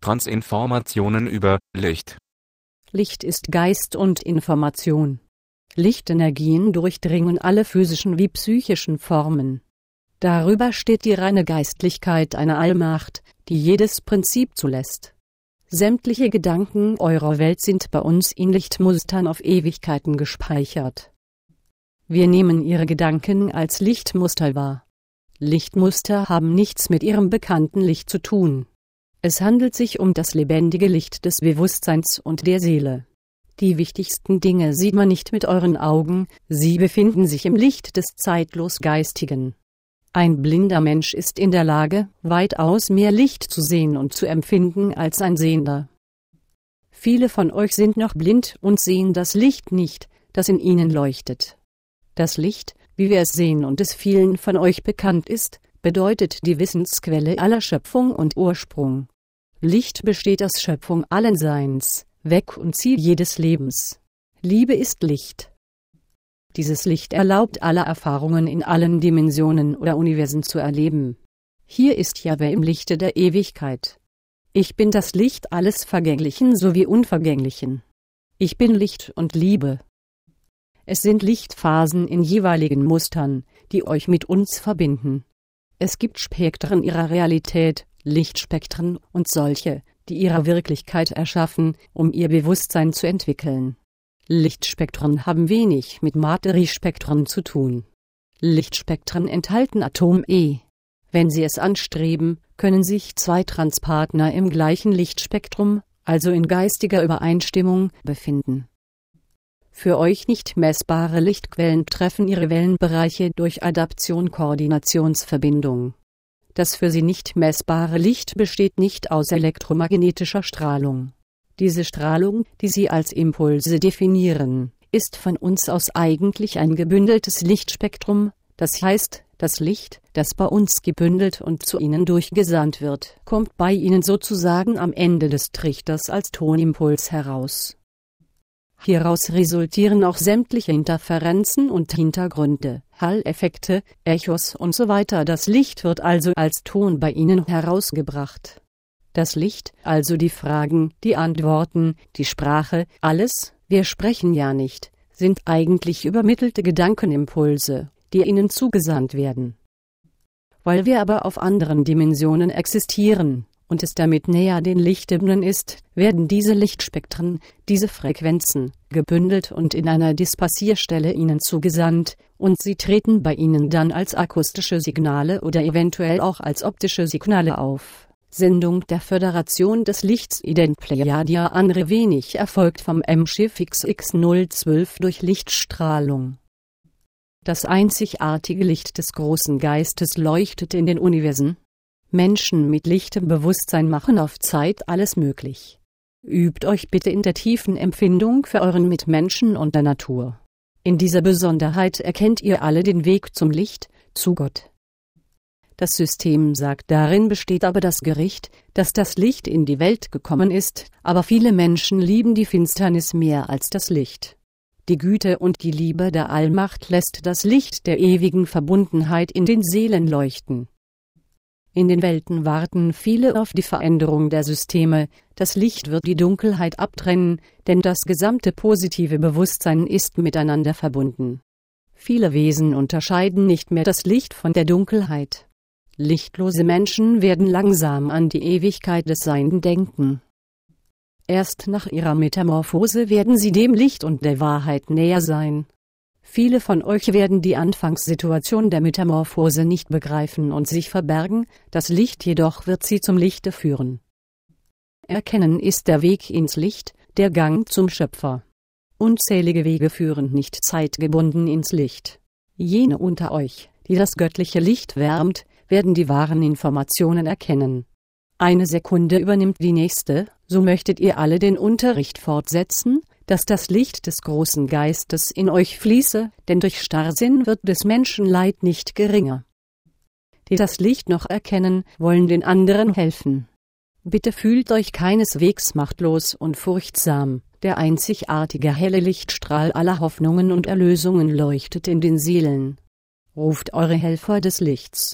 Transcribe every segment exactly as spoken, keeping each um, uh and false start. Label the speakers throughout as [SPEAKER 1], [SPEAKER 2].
[SPEAKER 1] Lichtspektrensinformationen über Licht.
[SPEAKER 2] Licht ist Geist und Information. Lichtenergien durchdringen alle physischen wie psychischen Formen. Darüber steht die reine Geistlichkeit einer Allmacht, die jedes Prinzip zulässt. Sämtliche Gedanken eurer Welt sind bei uns in Lichtmustern auf Ewigkeiten gespeichert. Wir nehmen ihre Gedanken als Lichtmuster wahr. Lichtmuster haben nichts mit ihrem bekannten Licht zu tun. Es handelt sich um das lebendige Licht des Bewusstseins und der Seele. Die wichtigsten Dinge sieht man nicht mit euren Augen, sie befinden sich im Licht des zeitlos Geistigen. Ein blinder Mensch ist in der Lage, weitaus mehr Licht zu sehen und zu empfinden als ein Sehender. Viele von euch sind noch blind und sehen das Licht nicht, das in ihnen leuchtet. Das Licht, wie wir es sehen und es vielen von euch bekannt ist, bedeutet die Wissensquelle aller Schöpfung und Ursprung. Licht besteht aus Schöpfung allen Seins, Weg und Ziel jedes Lebens. Liebe ist Licht. Dieses Licht erlaubt alle Erfahrungen in allen Dimensionen oder Universen zu erleben. Hier ist Jahwe im Lichte der Ewigkeit. Ich bin das Licht alles Vergänglichen sowie Unvergänglichen. Ich bin Licht und Liebe. Es sind Lichtphasen in jeweiligen Mustern, die euch mit uns verbinden. Es gibt Spektren ihrer Realität, Lichtspektren und solche, die ihre Wirklichkeit erschaffen, um ihr Bewusstsein zu entwickeln. Lichtspektren haben wenig mit Materiespektren zu tun. Lichtspektren enthalten Atom-E. Wenn sie es anstreben, können sich zwei Transpartner im gleichen Lichtspektrum, also in geistiger Übereinstimmung, befinden. Für euch nicht messbare Lichtquellen treffen ihre Wellenbereiche durch Adaption-Koordinationsverbindung. Das für sie nicht messbare Licht besteht nicht aus elektromagnetischer Strahlung. Diese Strahlung, die sie als Impulse definieren, ist von uns aus eigentlich ein gebündeltes Lichtspektrum, das heißt, das Licht, das bei uns gebündelt und zu ihnen durchgesandt wird, kommt bei ihnen sozusagen am Ende des Trichters als Tonimpuls heraus. Hieraus resultieren auch sämtliche Interferenzen und Hintergründe, Halleffekte, Echos und so weiter. Das Licht wird also als Ton bei ihnen herausgebracht. Das Licht, also die Fragen, die Antworten, die Sprache, alles, wir sprechen ja nicht, sind eigentlich übermittelte Gedankenimpulse, die ihnen zugesandt werden. Weil wir aber auf anderen Dimensionen existieren und es damit näher den Lichtebenen ist, werden diese Lichtspektren, diese Frequenzen, gebündelt und in einer Dispersierstelle ihnen zugesandt, und sie treten bei ihnen dann als akustische Signale oder eventuell auch als optische Signale auf. Sendung der Föderation des Lichts Ident Pleiadia Andre wenig erfolgt vom M-Schiff X X null zwölf durch Lichtstrahlung. Das einzigartige Licht des großen Geistes leuchtet in den Universen. Menschen mit lichtem Bewusstsein machen auf Zeit alles möglich. Übt euch bitte in der tiefen Empfindung für euren Mitmenschen und der Natur. In dieser Besonderheit erkennt ihr alle den Weg zum Licht, zu Gott. Das System sagt, darin besteht aber das Gericht, dass das Licht in die Welt gekommen ist, aber viele Menschen lieben die Finsternis mehr als das Licht. Die Güte und die Liebe der Allmacht lässt das Licht der ewigen Verbundenheit in den Seelen leuchten. In den Welten warten viele auf die Veränderung der Systeme, das Licht wird die Dunkelheit abtrennen, denn das gesamte positive Bewusstsein ist miteinander verbunden. Viele Wesen unterscheiden nicht mehr das Licht von der Dunkelheit. Lichtlose Menschen werden langsam an die Ewigkeit des Seienden denken. Erst nach ihrer Metamorphose werden sie dem Licht und der Wahrheit näher sein. Viele von euch werden die Anfangssituation der Metamorphose nicht begreifen und sich verbergen, das Licht jedoch wird sie zum Lichte führen. Erkennen ist der Weg ins Licht, der Gang zum Schöpfer. Unzählige Wege führen nicht zeitgebunden ins Licht. Jene unter euch, die das göttliche Licht wärmt, werden die wahren Informationen erkennen. Eine Sekunde übernimmt die nächste, so möchtet ihr alle den Unterricht fortsetzen, dass das Licht des großen Geistes in euch fließe, denn durch Starrsinn wird des Menschen Leid nicht geringer. Die das Licht noch erkennen, wollen den anderen helfen. Bitte fühlt euch keineswegs machtlos und furchtsam, der einzigartige helle Lichtstrahl aller Hoffnungen und Erlösungen leuchtet in den Seelen. Ruft eure Helfer des Lichts.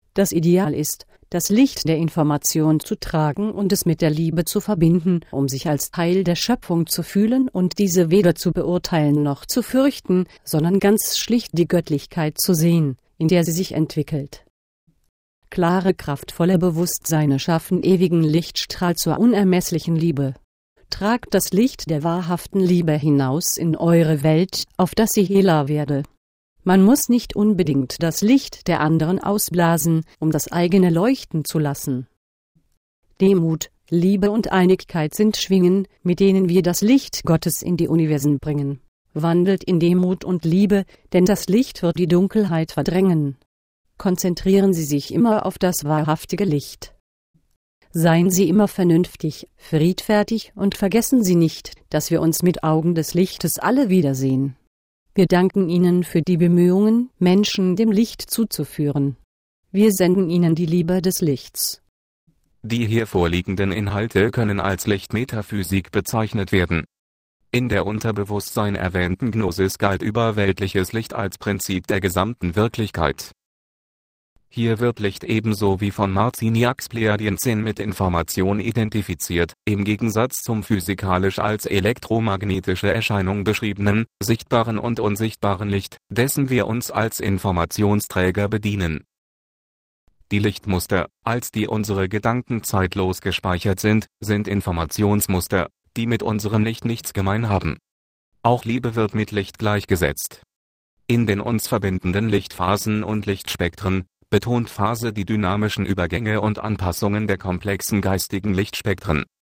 [SPEAKER 2] Das Ideal ist, das Licht der Information zu tragen und es mit der Liebe zu verbinden, um sich als Teil der Schöpfung zu fühlen und diese weder zu beurteilen noch zu fürchten, sondern ganz schlicht die Göttlichkeit zu sehen, in der sie sich entwickelt. Klare, kraftvolle Bewusstseine schaffen ewigen Lichtstrahl zur unermesslichen Liebe. Tragt das Licht der wahrhaften Liebe hinaus in eure Welt, auf dass sie heller werde. Man muss nicht unbedingt das Licht der anderen ausblasen, um das eigene leuchten zu lassen. Demut, Liebe und Einigkeit sind Schwingen, mit denen wir das Licht Gottes in die Universen bringen. Wandelt in Demut und Liebe, denn das Licht wird die Dunkelheit verdrängen. Konzentrieren Sie sich immer auf das wahrhaftige Licht. Seien Sie immer vernünftig, friedfertig und vergessen Sie nicht, dass wir uns mit Augen des Lichtes alle wiedersehen. Wir danken Ihnen für die Bemühungen, Menschen dem Licht zuzuführen. Wir senden Ihnen die Liebe des Lichts.
[SPEAKER 1] Die hier vorliegenden Inhalte können als Lichtmetaphysik bezeichnet werden. In der Unterbewusstsein erwähnten Gnosis galt überweltliches Licht als Prinzip der gesamten Wirklichkeit. Hier wird Licht ebenso wie von Marciniaks Pleiadienzehn mit Information identifiziert, im Gegensatz zum physikalisch als elektromagnetische Erscheinung beschriebenen, sichtbaren und unsichtbaren Licht, dessen wir uns als Informationsträger bedienen. Die Lichtmuster, als die unsere Gedanken zeitlos gespeichert sind, sind Informationsmuster, die mit unserem Licht nichts gemein haben. Auch Liebe wird mit Licht gleichgesetzt. In den uns verbindenden Lichtphasen und Lichtspektren betont Phase die dynamischen Übergänge und Anpassungen der komplexen geistigen Lichtspektren.